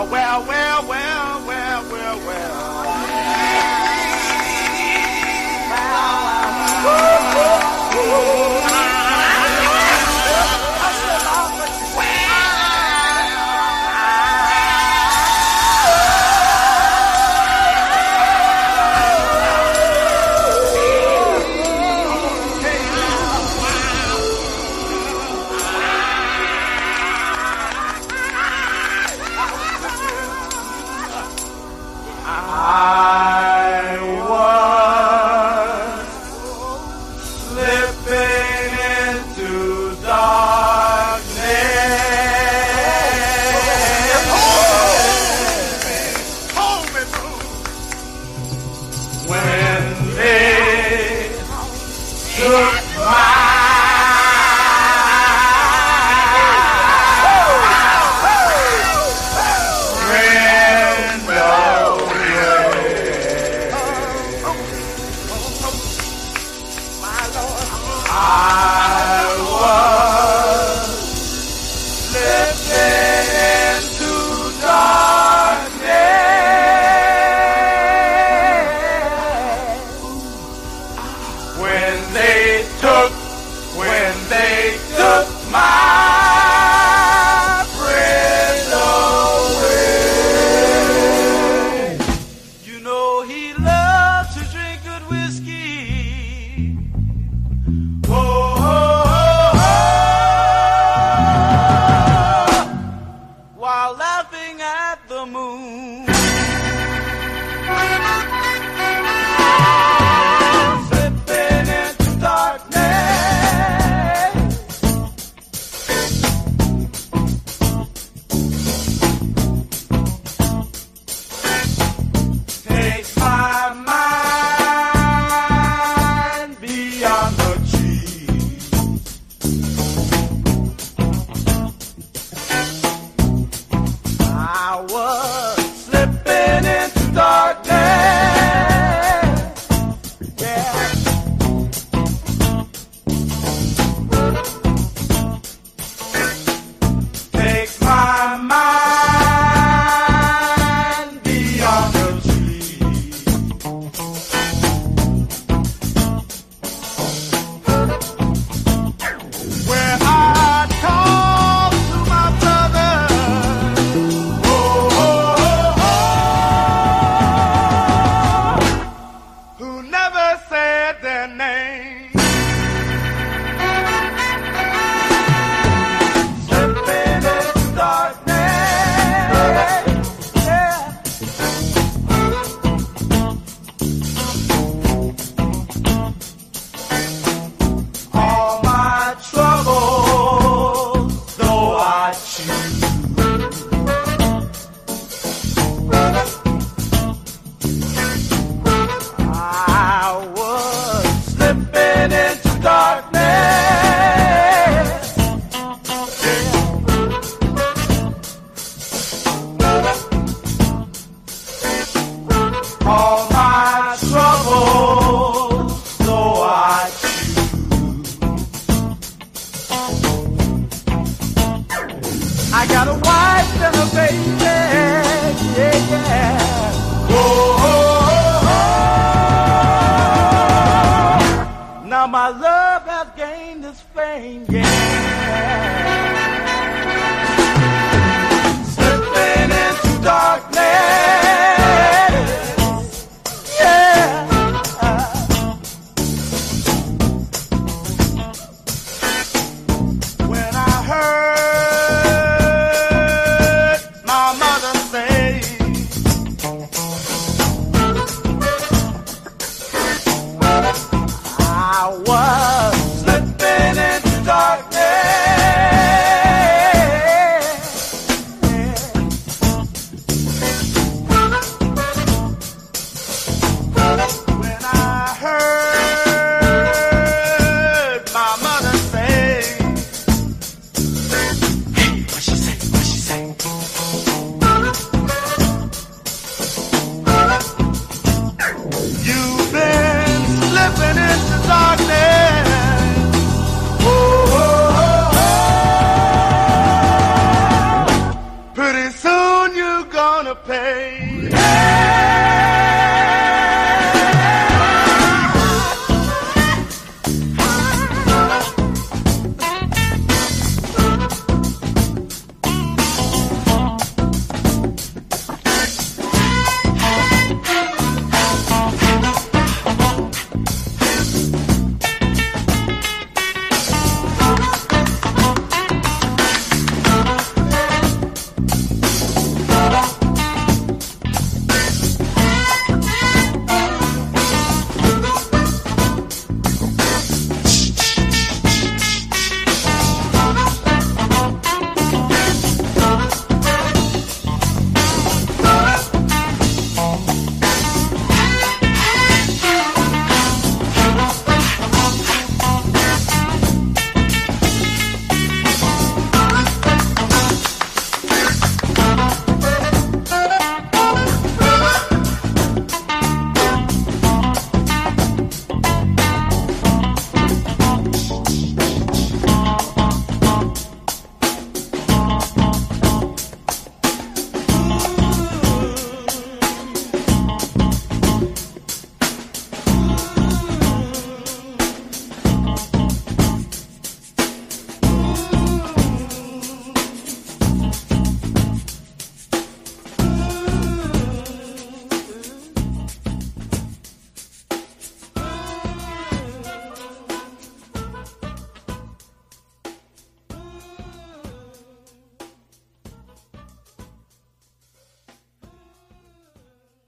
Well, well, well, well, well, well. I was slipping into darkness. Hold me, when they took my when they took my friend away. You know he loved to drink good whiskey. Oh, oh, oh, oh, while laughing at the moon. I was slipping into darkness, yeah. Take my mind beyond the trees. Where I talk to my brother. Said their name. Slipping into darkness, yeah. All my troubles, though I choose. Into darkness, all my troubles, though I choose. I got a wife and a baby, yeah, yeah. Oh, now my love has gained its fame, yeah.